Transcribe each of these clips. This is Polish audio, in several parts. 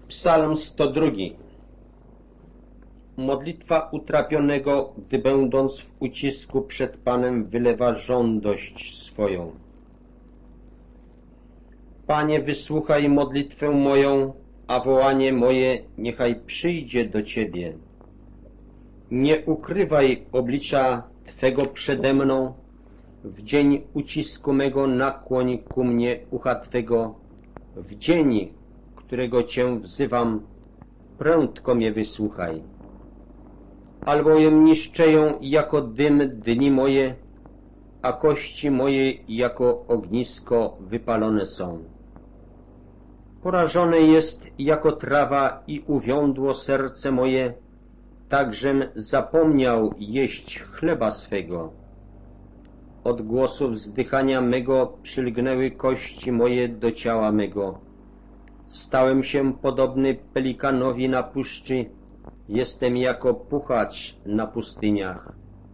Psalm 102. Modlitwa utrapionego, gdy będąc w ucisku przed Panem wylewa żądość swoją. Panie, wysłuchaj modlitwę moją, a wołanie moje niechaj przyjdzie do Ciebie. Nie ukrywaj oblicza Twego przede mną, w dzień ucisku mego nakłoń ku mnie ucha Twego, w dzień, którego Cię wzywam, prędko mnie wysłuchaj. Albowiem niszczeją jako dym dni moje, a kości moje jako ognisko wypalone są. Porażone jest jako trawa i uwiądło serce moje, takżem zapomniał jeść chleba swego. Od głosu wzdychania mego przylgnęły kości moje do ciała mego. Stałem się podobny pelikanowi na puszczy, jestem jako puchacz na pustyniach.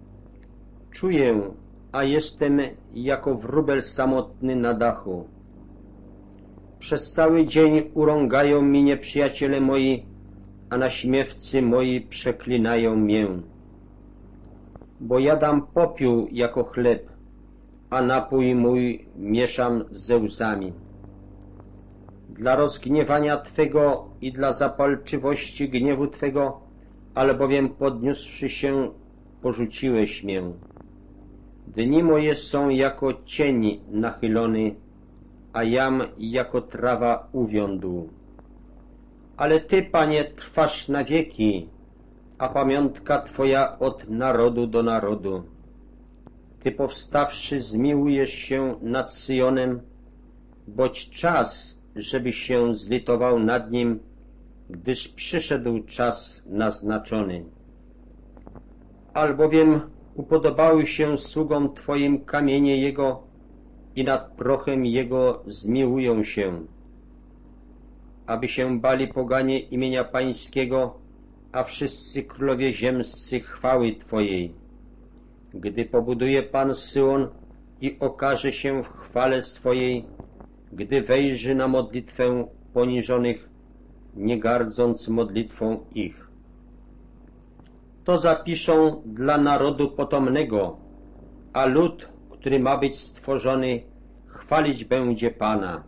Czuję, a jestem jako wróbel samotny na dachu. Przez cały dzień urągają mi nieprzyjaciele moi, a naśmiewcy moi przeklinają mię. Bo jadam popiół jako chleb, a napój mój mieszam ze łzami. Dla rozgniewania Twego i dla zapalczywości gniewu Twego, albowiem podniósłszy się, porzuciłeś mię. Dni moje są jako cień nachylony, a jam jako trawa uwiądł. Ale Ty, Panie, trwasz na wieki, a pamiątka Twoja od narodu do narodu. Ty powstawszy zmiłujesz się nad Syjonem, boć czas, żebyś się zlitował nad nim, gdyż przyszedł czas naznaczony. Albowiem upodobały się sługom Twoim kamienie Jego i nad prochem Jego zmiłują się, aby się bali poganie imienia Pańskiego, a wszyscy królowie ziemscy chwały Twojej. Gdy pobuduje Pan Syjon i okaże się w chwale swojej, gdy wejrzy na modlitwę poniżonych, nie gardząc modlitwą ich. To zapiszą dla narodu potomnego, a lud, który ma być stworzony, chwalić będzie Pana.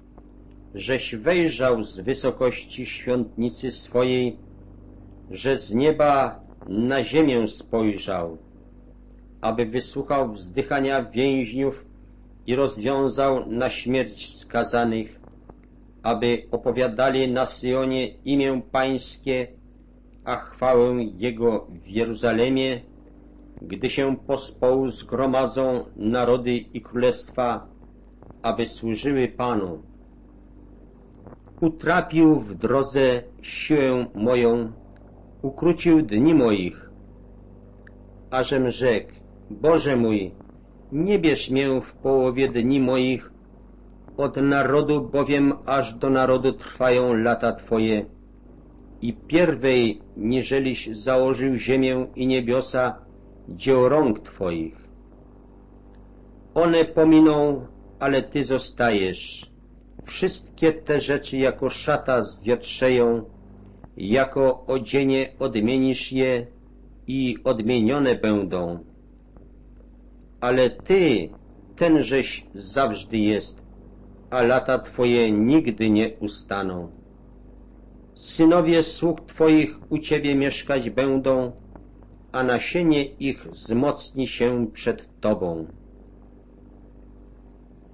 Żeś wejrzał z wysokości świątnicy swojej, że z nieba na ziemię spojrzał, aby wysłuchał wzdychania więźniów i rozwiązał na śmierć skazanych, aby opowiadali na Syjonie imię Pańskie, a chwałę Jego w Jeruzalemie, gdy się pospołu zgromadzą narody i królestwa, aby służyły Panu. Utrapił w drodze siłę moją, ukrócił dni moich, ażem rzekł: Boże mój, nie bierz mię w połowie dni moich, od narodu bowiem aż do narodu trwają lata Twoje i pierwej, niżeliś założył ziemię i niebiosa, dzieło rąk Twoich. One pominą, ale Ty zostajesz. Wszystkie te rzeczy jako szata zwietrzeją, jako odzienie odmienisz je i odmienione będą. Ale Ty, tenżeś zawsze jest, a lata Twoje nigdy nie ustaną. Synowie sług Twoich u Ciebie mieszkać będą, a nasienie ich wzmocni się przed Tobą.